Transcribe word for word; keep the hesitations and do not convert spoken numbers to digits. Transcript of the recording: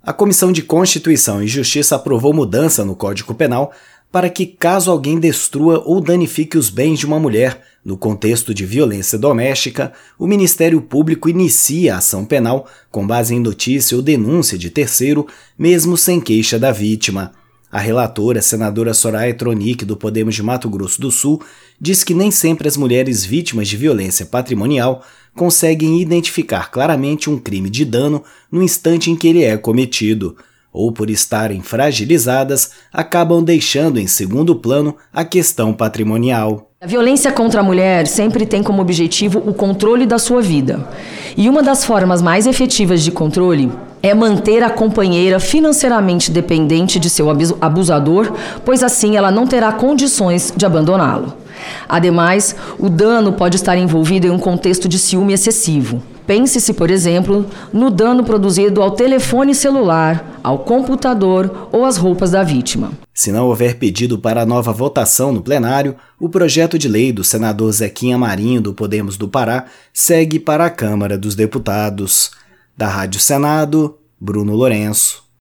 A Comissão de Constituição e Justiça aprovou mudança no Código Penal para que, caso alguém destrua ou danifique os bens de uma mulher no contexto de violência doméstica, o Ministério Público inicie a ação penal com base em notícia ou denúncia de terceiro, mesmo sem queixa da vítima. A relatora, senadora Soraya Tronic, do Podemos de Mato Grosso do Sul, diz que nem sempre as mulheres vítimas de violência patrimonial conseguem identificar claramente um crime de dano no instante em que ele é cometido, ou por estarem fragilizadas, acabam deixando em segundo plano a questão patrimonial. A violência contra a mulher sempre tem como objetivo o controle da sua vida. E uma das formas mais efetivas de controle é manter a companheira financeiramente dependente de seu abusador, pois assim ela não terá condições de abandoná-lo. Ademais, o dano pode estar envolvido em um contexto de ciúme excessivo. Pense-se, por exemplo, no dano produzido ao telefone celular, ao computador ou às roupas da vítima. Se não houver pedido para nova votação no plenário, o projeto de lei do senador Zequinha Marinho, do Podemos do Pará, segue para a Câmara dos Deputados. Da Rádio Senado, Bruno Lourenço.